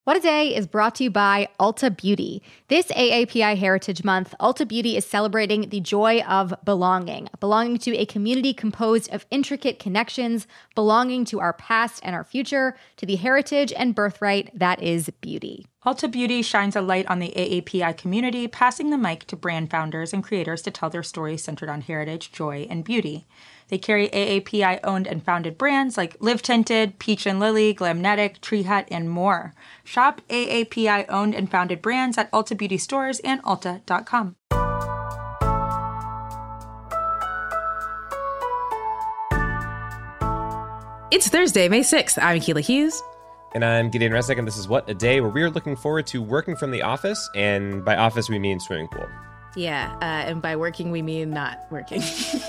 What a Day is brought to you by Ulta Beauty. This AAPI Heritage Month, Ulta Beauty is celebrating the joy of belonging to a community composed of intricate connections, belonging to our past and our future, to the heritage and birthright that is beauty. Ulta Beauty shines a light on the AAPI community, passing the mic to brand founders and creators to tell their stories centered on heritage, joy, and beauty. They carry AAPI-owned and founded brands like Live Tinted, Peach and Lily, Glamnetic, Tree Hut, and more. Shop AAPI-owned and founded brands at Ulta Beauty stores and Ulta.com. It's Thursday, May 6th. I'm Akilah Hughes. And I'm Gideon Resnick, and this is What a Day, where we are looking forward to working from the office, and by office we mean swimming pool. Yeah, and by working we mean not working.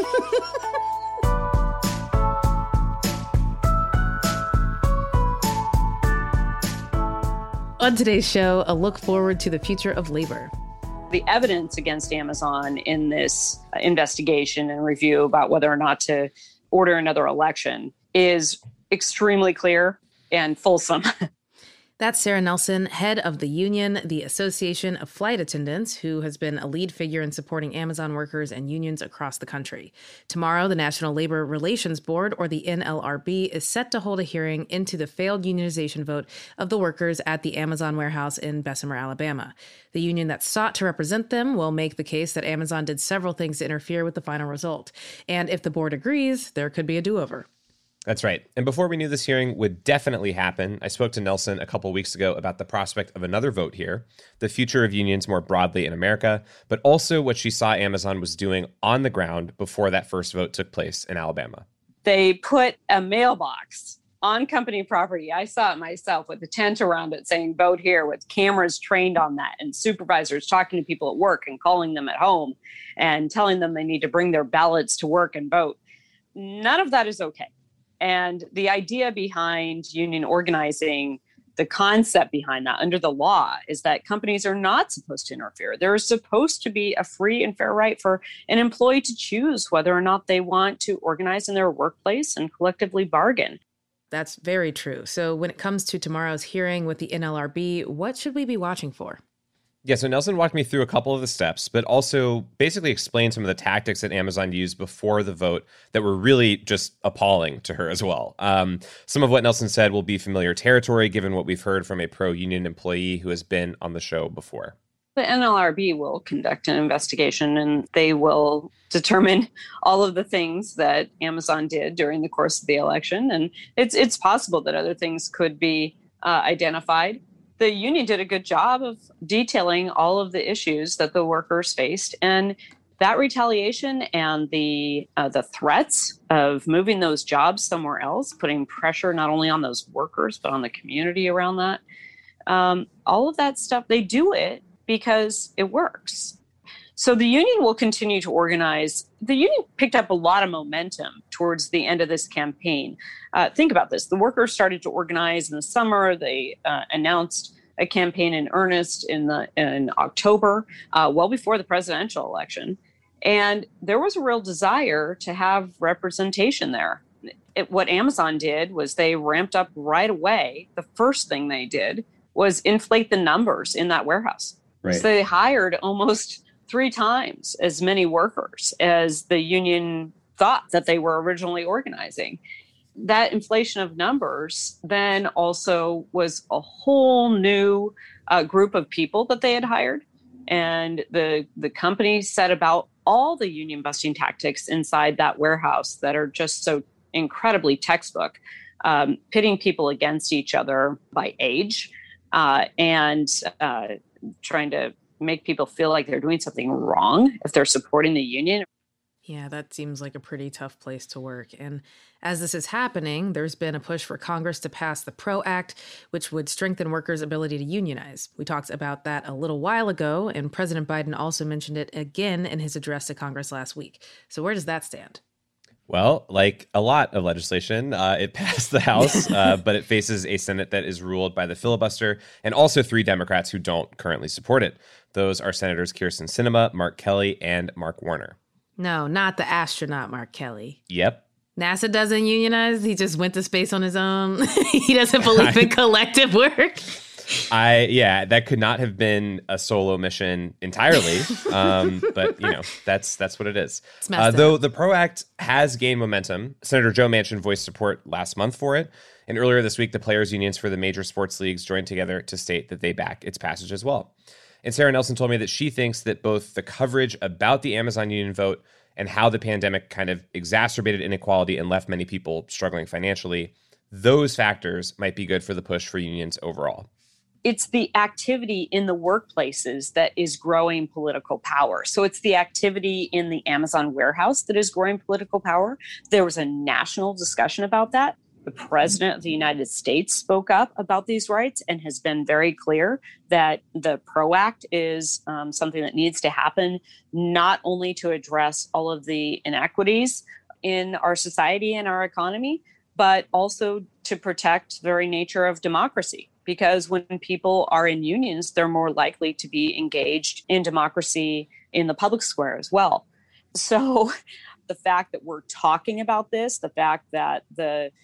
On today's show, a look forward to the future of labor. The evidence against Amazon in this investigation and review about whether or not to order another election is extremely clear and fulsome. That's Sarah Nelson, head of the union, the Association of Flight Attendants, who has been a lead figure in supporting Amazon workers and unions across the country. Tomorrow, the National Labor Relations Board, or the NLRB, is set to hold a hearing into the failed unionization vote of the workers at the Amazon warehouse in Bessemer, Alabama. The union that sought to represent them will make the case that Amazon did several things to interfere with the final result. And if the board agrees, there could be a do-over. That's right. And before we knew this hearing would definitely happen, I spoke to Nelson a couple weeks ago about the prospect of another vote here, the future of unions more broadly in America, but also what she saw Amazon was doing on the ground before that first vote took place in Alabama. They put a mailbox on company property. I saw it myself with a tent around it saying vote here, with cameras trained on that and supervisors talking to people at work and calling them at home and telling them they need to bring their ballots to work and vote. None of that is okay. And the idea behind union organizing, the concept behind that under the law, is that companies are not supposed to interfere. There is supposed to be a free and fair right for an employee to choose whether or not they want to organize in their workplace and collectively bargain. That's very true. So when it comes to tomorrow's hearing with the NLRB, what should we be watching for? Yeah, so Nelson walked me through a couple of the steps, but also basically explained some of the tactics that Amazon used before the vote that were really just appalling to her as well. Some of what Nelson said will be familiar territory, given what we've heard from a pro-union employee who has been on the show before. The NLRB will conduct an investigation and they will determine all of the things that Amazon did during the course of the election. And it's possible that other things could be identified. The union did a good job of detailing all of the issues that the workers faced, and that retaliation and the threats of moving those jobs somewhere else, putting pressure not only on those workers but on the community around that, all of that stuff, they do it because it works. So the union will continue to organize. The union picked up a lot of momentum towards the end of this campaign. Think about this. The workers started to organize in the summer. They announced a campaign in earnest in October, well before the presidential election. And there was a real desire to have representation there. What Amazon did was they ramped up right away. The first thing they did was inflate the numbers in that warehouse. Right. So they hired almost 3 times as many workers as the union thought that they were originally organizing. That inflation of numbers then also was a whole new group of people that they had hired. And the company set about all the union busting tactics inside that warehouse that are just so incredibly textbook, pitting people against each other by age and trying to make people feel like they're doing something wrong if they're supporting the union. Yeah, that seems like a pretty tough place to work. And as this is happening, there's been a push for Congress to pass the PRO Act, which would strengthen workers' ability to unionize. We talked about that a little while ago, and President Biden also mentioned it again in his address to Congress last week. So where does that stand? Well, like a lot of legislation, it passed the House, but it faces a Senate that is ruled by the filibuster and also 3 Democrats who don't currently support it. Those are Senators Kyrsten Sinema, Mark Kelly, and Mark Warner. No, not the astronaut Mark Kelly. Yep. NASA doesn't unionize. He just went to space on his own. He doesn't believe in collective work. That could not have been a solo mission entirely. But that's what it is. Though the PRO Act has gained momentum, Senator Joe Manchin voiced support last month for it. And earlier this week, the players' unions for the major sports leagues joined together to state that they back its passage as well. And Sarah Nelson told me that she thinks that both the coverage about the Amazon union vote and how the pandemic kind of exacerbated inequality and left many people struggling financially, those factors might be good for the push for unions overall. It's the activity in the workplaces that is growing political power. So it's the activity in the Amazon warehouse that is growing political power. There was a national discussion about that. The president of the United States spoke up about these rights and has been very clear that the PRO Act is something that needs to happen, not only to address all of the inequities in our society and our economy, but also to protect the very nature of democracy. Because when people are in unions, they're more likely to be engaged in democracy in the public square as well. So the fact that we're talking about this, the fact that the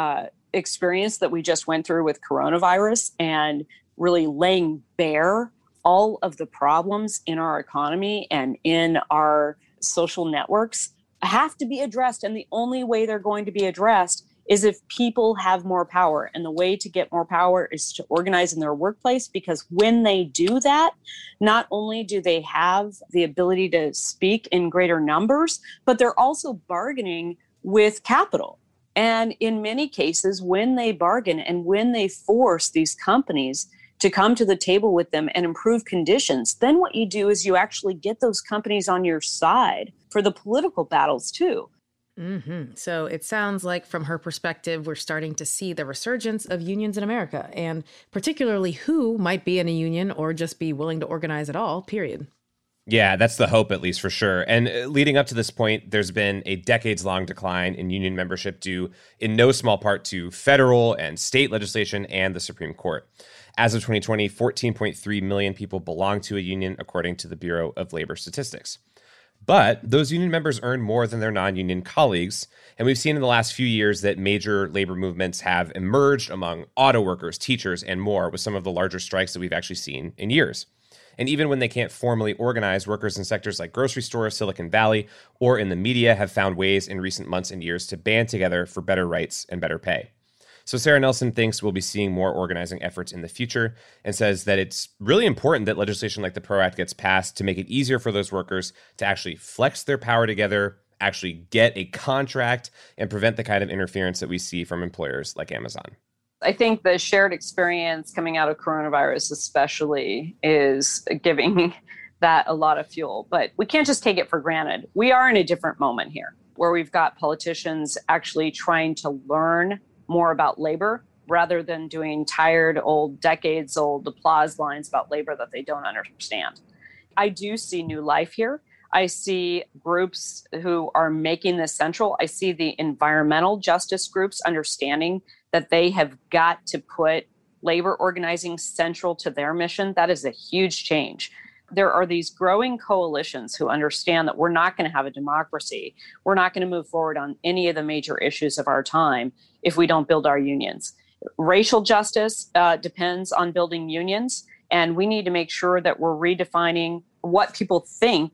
experience that we just went through with coronavirus and really laying bare all of the problems in our economy and in our social networks have to be addressed. And the only way they're going to be addressed is if people have more power. And the way to get more power is to organize in their workplace, because when they do that, not only do they have the ability to speak in greater numbers, but they're also bargaining with capital. And in many cases, when they bargain and when they force these companies to come to the table with them and improve conditions, then what you do is you actually get those companies on your side for the political battles too. Mm-hmm. So it sounds like from her perspective, we're starting to see the resurgence of unions in America, and particularly who might be in a union or just be willing to organize at all, period. Yeah, that's the hope, at least for sure. And leading up to this point, there's been a decades-long decline in union membership due in no small part to federal and state legislation and the Supreme Court. As of 2020, 14.3 million people belong to a union, according to the Bureau of Labor Statistics. But those union members earn more than their non-union colleagues. And we've seen in the last few years that major labor movements have emerged among auto workers, teachers, and more, with some of the larger strikes that we've actually seen in years. And even when they can't formally organize, workers in sectors like grocery stores, Silicon Valley, or in the media have found ways in recent months and years to band together for better rights and better pay. So Sarah Nelson thinks we'll be seeing more organizing efforts in the future and says that it's really important that legislation like the PRO Act gets passed to make it easier for those workers to actually flex their power together, actually get a contract, and prevent the kind of interference that we see from employers like Amazon. I think the shared experience coming out of coronavirus especially is giving that a lot of fuel. But we can't just take it for granted. We are in a different moment here where we've got politicians actually trying to learn more about labor rather than doing tired old, decades-old applause lines about labor that they don't understand. I do see new life here. I see groups who are making this central. I see the environmental justice groups understanding that they have got to put labor organizing central to their mission. That is a huge change. There are these growing coalitions who understand that we're not going to have a democracy. We're not going to move forward on any of the major issues of our time if we don't build our unions. Racial justice depends on building unions, and we need to make sure that we're redefining what people think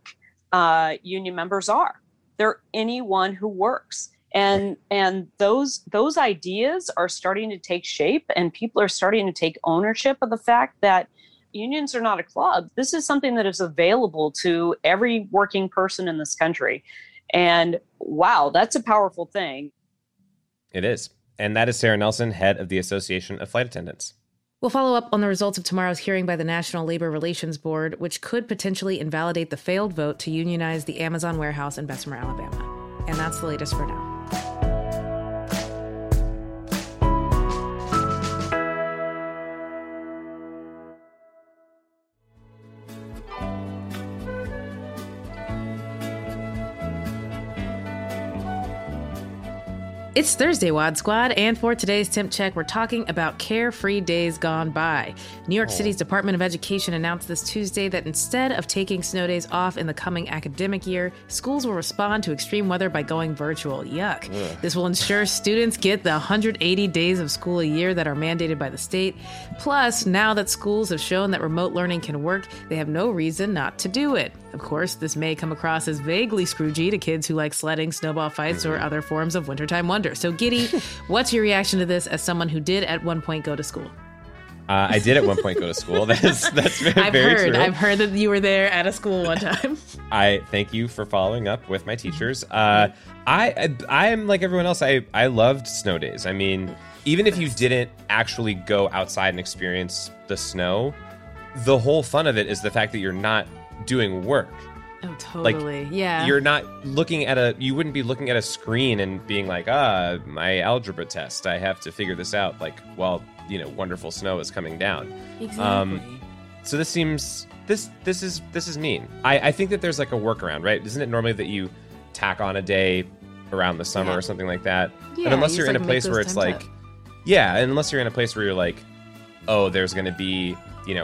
union members are. They're anyone who works. And those ideas are starting to take shape, and people are starting to take ownership of the fact that unions are not a club. This is something that is available to every working person in this country. And wow, that's a powerful thing. It is. And that is Sarah Nelson, head of the Association of Flight Attendants. We'll follow up on the results of tomorrow's hearing by the National Labor Relations Board, which could potentially invalidate the failed vote to unionize the Amazon warehouse in Bessemer, Alabama. And that's the latest for now. It's Thursday, Wad Squad, and for today's Temp Check, we're talking about carefree days gone by. New York City's Department of Education announced this Tuesday that instead of taking snow days off in the coming academic year, schools will respond to extreme weather by going virtual. Yuck. Ugh. This will ensure students get the 180 days of school a year that are mandated by the state. Plus, now that schools have shown that remote learning can work, they have no reason not to do it. Of course, this may come across as vaguely Scroogey to kids who like sledding, snowball fights, or other forms of wintertime wonder. So, Giddy, what's your reaction to this as someone who did at one point go to school? I did at one point go to school. That's very true. I've heard that you were there at a school one time. I thank you for following up with my teachers. I'm like everyone else. I loved snow days. I mean, even if you didn't actually go outside and experience the snow, the whole fun of it is the fact that you're not doing work. Oh, totally. Like, yeah. You're not looking at you wouldn't be looking at a screen and being like, my algebra test, I have to figure this out. Like, while, wonderful snow is coming down. Exactly. So this seems, this is mean. I think that there's like a workaround, right? Isn't it normally that you tack on a day around the summer or something like that? Yeah, and unless you're in a place where it's like, and unless you're in a place where you're like, oh, there's going to be,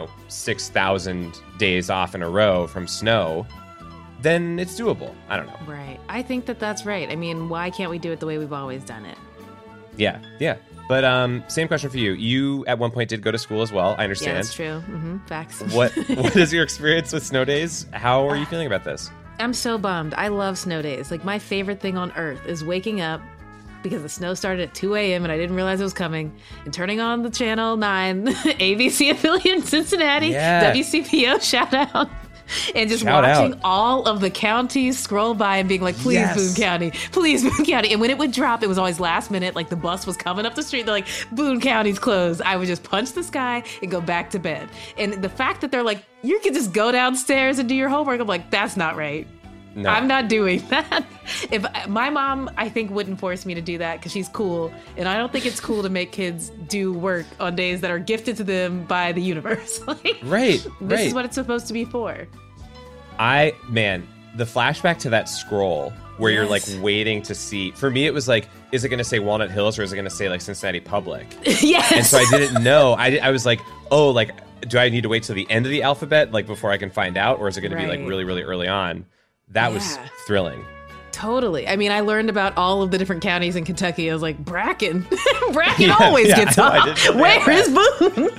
6,000 days off in a row from snow, then it's doable. I don't know. Right. I think that that's right. I mean, why can't we do it the way we've always done it? Yeah. But same question for you. You at one point did go to school as well. I understand. Yeah, that's true. Facts. What is your experience with snow days? How are you feeling about this? I'm so bummed. I love snow days. Like, my favorite thing on earth is waking up because the snow started at 2 a.m. and I didn't realize it was coming, and turning on the Channel 9 ABC affiliate in Cincinnati, WCPO, shout out. And just watching all of the counties scroll by and being like, please, Boone County, please, Boone County. And when it would drop, it was always last minute. Like, the bus was coming up the street. They're like, Boone County's closed. I would just punch the sky and go back to bed. And the fact that they're like, you can just go downstairs and do your homework, I'm like, that's not right. No. I'm not doing that. If my mom, I think, wouldn't force me to do that because she's cool. And I don't think it's cool to make kids do work on days that are gifted to them by the universe. This is what it's supposed to be for. The flashback to that scroll where you're like waiting to see, for me, it was like, is it going to say Walnut Hills or is it going to say like Cincinnati Public? Yes. And so I didn't know. I was like, oh, like, do I need to wait till the end of the alphabet, like before I can find out? Or is it going to be like really, really early on? That was thrilling. Totally. I mean, I learned about all of the different counties in Kentucky. I was like, Bracken. Bracken always gets off. Where is Boone?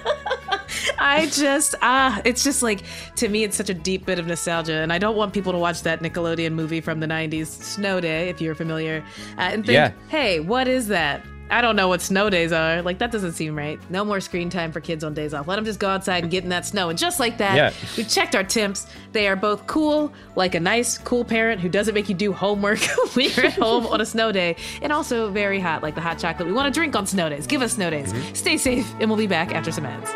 It's just like, to me, it's such a deep bit of nostalgia. And I don't want people to watch that Nickelodeon movie from the 90s, Snow Day, if you're familiar, and think, hey, what is that? I don't know what snow days are. Like, that doesn't seem right. No more screen time for kids on days off. Let them just go outside and get in that snow. And just like that, we checked our temps. They are both cool, like a nice, cool parent who doesn't make you do homework when you're at home on a snow day, and also very hot, like the hot chocolate we want to drink on snow days. Give us snow days. Stay safe, and we'll be back after some ads.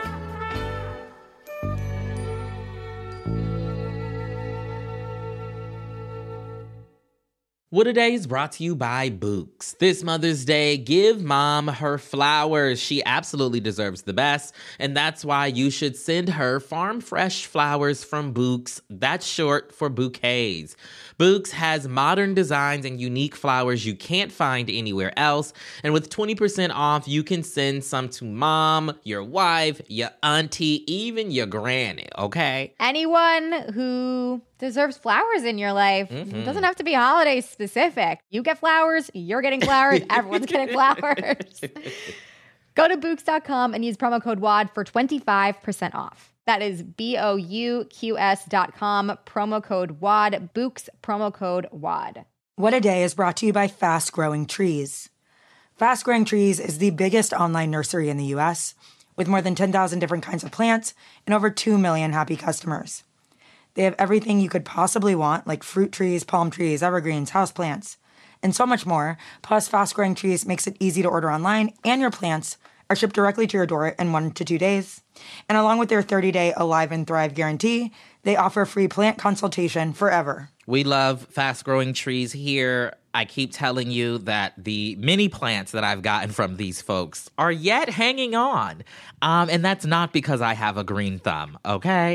What A Day is brought to you by Books. This Mother's Day, give mom her flowers. She absolutely deserves the best, and that's why you should send her farm fresh flowers from Books. That's short for bouquets. Books has modern designs and unique flowers you can't find anywhere else, and with 20% off, you can send some to mom, your wife, your auntie, even your granny, okay? Anyone who deserves flowers in your life. It doesn't have to be holiday specific. You get flowers, you're getting flowers, everyone's getting flowers. Go to Books.com and use promo code WAD for 25% off. That is BOUQS.com, promo code WAD, Books, promo code WAD. What A Day is brought to you by Fast Growing Trees. Fast Growing Trees is the biggest online nursery in the U.S., with more than 10,000 different kinds of plants and over 2 million happy customers. They have everything you could possibly want, like fruit trees, palm trees, evergreens, houseplants, and so much more. Plus, Fast Growing Trees makes it easy to order online, and your plants are shipped directly to your door in 1 to 2 days. And along with their 30-day Alive and Thrive guarantee, they offer free plant consultation forever. We love Fast Growing Trees here. I keep telling you that the mini plants that I've gotten from these folks are yet hanging on. And that's not because I have a green thumb, okay?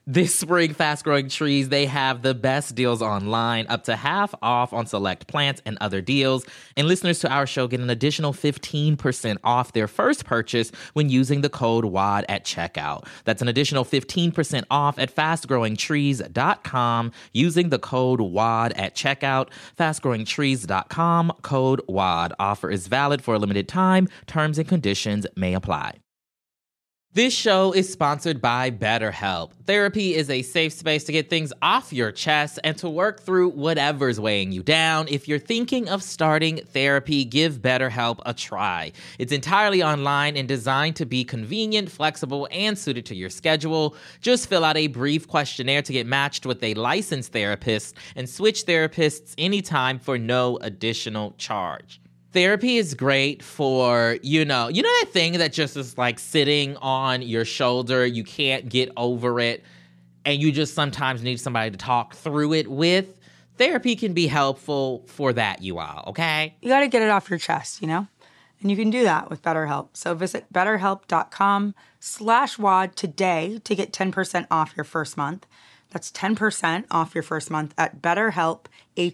This spring, Fast Growing Trees, they have the best deals online, up to half off on select plants and other deals. And listeners to our show get an additional 15% off their first purchase when using the code WAD at checkout. That's an additional 15% off at fastgrowingtrees.com using the code WAD at checkout. Fastgrowingtrees.com, code WAD. Offer is valid for a limited time. Terms and conditions may apply. This show is sponsored by BetterHelp. Therapy is a safe space to get things off your chest and to work through whatever's weighing you down. If you're thinking of starting therapy, give BetterHelp a try. It's entirely online and designed to be convenient, flexible, and suited to your schedule. Just fill out a brief questionnaire to get matched with a licensed therapist and switch therapists anytime for no additional charge. Therapy is great for, you know that thing that just is like sitting on your shoulder, you can't get over it, and you just sometimes need somebody to talk through it with? Therapy can be helpful for that, you all, okay? You got to get it off your chest, And you can do that with BetterHelp. So visit betterhelp.com/WAD today to get 10% off your first month. That's 10% off your first month at BetterHelp,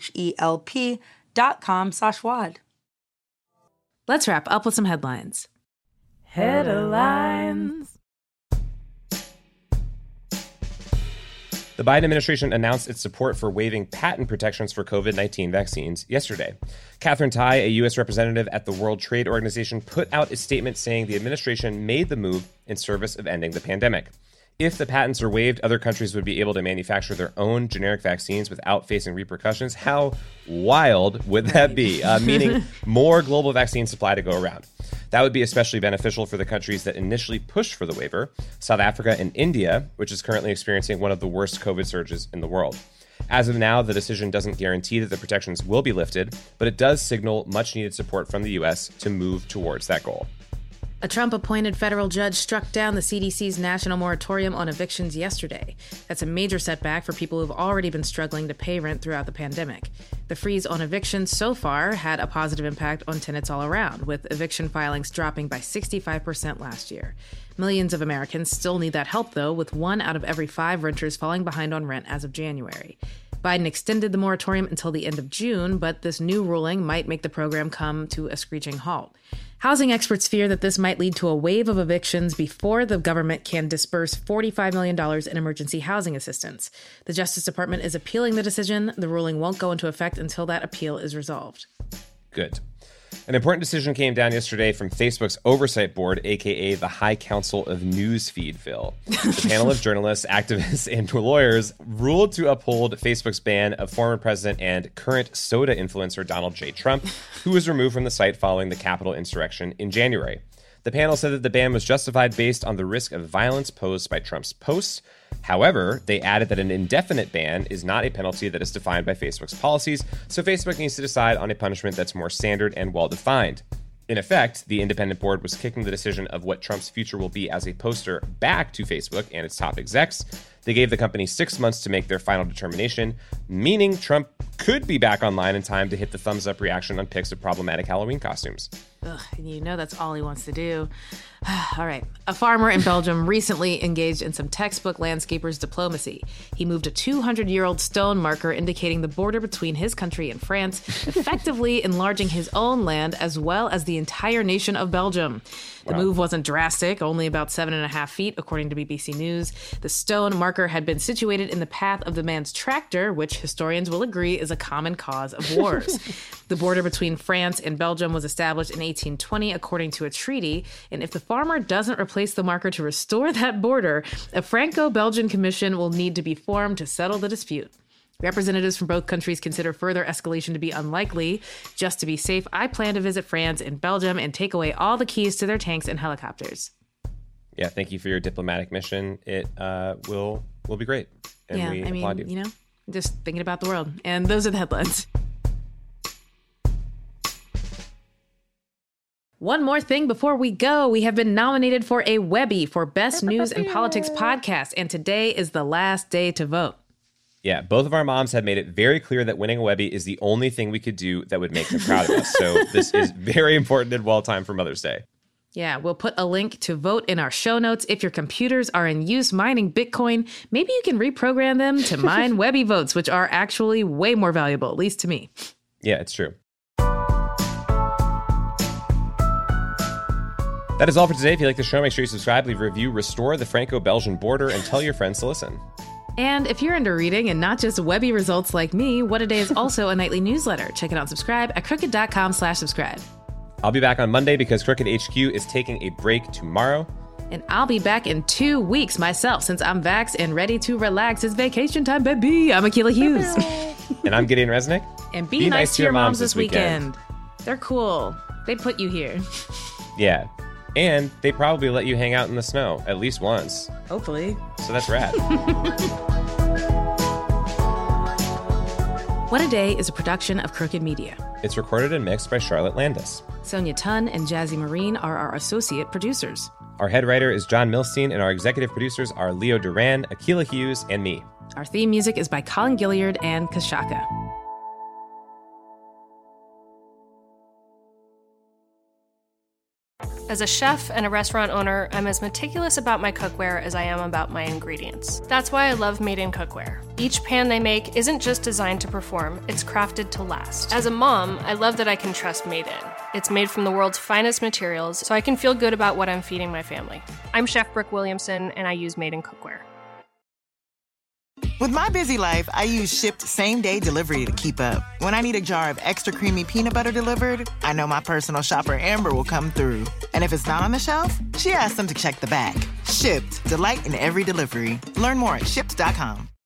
HELP.com/WAD. Let's wrap up with some headlines. Headlines. The Biden administration announced its support for waiving patent protections for COVID-19 vaccines yesterday. Catherine Tai, a U.S. representative at the World Trade Organization, put out a statement saying the administration made the move in service of ending the pandemic. If the patents are waived, other countries would be able to manufacture their own generic vaccines without facing repercussions. How wild would that be? Meaning more global vaccine supply to go around. That would be especially beneficial for the countries that initially pushed for the waiver, South Africa and India, which is currently experiencing one of the worst COVID surges in the world. As of now, the decision doesn't guarantee that the protections will be lifted, but it does signal much needed support from the U.S. to move towards that goal. A Trump-appointed federal judge struck down the CDC's national moratorium on evictions yesterday. That's a major setback for people who've already been struggling to pay rent throughout the pandemic. The freeze on evictions so far had a positive impact on tenants all around, with eviction filings dropping by 65% last year. Millions of Americans still need that help, though, with 1 out of every 5 renters falling behind on rent as of January. Biden extended the moratorium until the end of June, but this new ruling might make the program come to a screeching halt. Housing experts fear that this might lead to a wave of evictions before the government can disperse $45 million in emergency housing assistance. The Justice Department is appealing the decision. The ruling won't go into effect until that appeal is resolved. Good. An important decision came down yesterday from Facebook's oversight board, aka the High Council of Newsfeedville. The panel of journalists, activists, and lawyers ruled to uphold Facebook's ban of former president and current soda influencer Donald J. Trump, who was removed from the site following the Capitol insurrection in January. The panel said that the ban was justified based on the risk of violence posed by Trump's posts. However, they added that an indefinite ban is not a penalty that is defined by Facebook's policies, so Facebook needs to decide on a punishment that's more standard and well-defined. In effect, the independent board was kicking the decision of what Trump's future will be as a poster back to Facebook and its top execs. They gave the company 6 months to make their final determination, meaning Trump could be back online in time to hit the thumbs up reaction on pics of problematic Halloween costumes. Ugh, you know that's all he wants to do. All right. A farmer in Belgium recently engaged in some textbook landscaper's diplomacy. He moved a 200-year-old stone marker indicating the border between his country and France, effectively enlarging his own land as well as the entire nation of Belgium. The move wasn't drastic, only about 7.5 feet, according to BBC News. The stone marker had been situated in the path of the man's tractor, which historians will agree is a common cause of wars. The border between France and Belgium was established in 1820, according to a treaty, and if the farmer doesn't replace the marker to restore that border, a Franco-Belgian commission will need to be formed to settle the dispute. Representatives from both countries consider further escalation to be unlikely. Just to be safe, I plan to visit France and Belgium and take away all the keys to their tanks and helicopters. Yeah, thank you for your diplomatic mission. It will be great. And we applaud you. You know, just thinking about the world. And those are the headlines. One more thing before we go. We have been nominated for a Webby for Best News and Politics Podcast, and today is the last day to vote. Yeah, both of our moms have made it very clear that winning a Webby is the only thing we could do that would make them proud of us. So this is very important and well-timed for Mother's Day. Yeah, we'll put a link to vote in our show notes. If your computers are in use mining Bitcoin, maybe you can reprogram them to mine Webby votes, which are actually way more valuable, at least to me. Yeah, it's true. That is all for today. If you like the show, make sure you subscribe, leave a review, restore the Franco-Belgian border, and tell your friends to listen. And if you're into reading and not just Webby results like me, What a Day is also a nightly newsletter. Check it out and subscribe at crooked.com/subscribe. I'll be back on Monday because Crooked HQ is taking a break tomorrow. And I'll be back in 2 weeks myself since I'm vaxxed and ready to relax. It's vacation time, baby. I'm Akilah Hughes. And I'm Gideon Resnick. And be nice to your moms this weekend. They're cool. They put you here. Yeah. And they probably let you hang out in the snow at least once. Hopefully. So that's rad. What a Day is a production of Crooked Media. It's recorded and mixed by Charlotte Landis. Sonia Tunn and Jazzy Marine are our associate producers. Our head writer is John Milstein, and our executive producers are Leo Duran, Akilah Hughes, and me. Our theme music is by Colin Gilliard and Kashaka. As a chef and a restaurant owner, I'm as meticulous about my cookware as I am about my ingredients. That's why I love Made in Cookware. Each pan they make isn't just designed to perform, it's crafted to last. As a mom, I love that I can trust Made In. It's made from the world's finest materials, so I can feel good about what I'm feeding my family. I'm Chef Brooke Williamson, and I use Made in Cookware. With my busy life, I use Shipt same-day delivery to keep up. When I need a jar of extra creamy peanut butter delivered, I know my personal shopper Amber will come through. And if it's not on the shelf, she asks them to check the back. Shipt, delight in every delivery. Learn more at Shipt.com.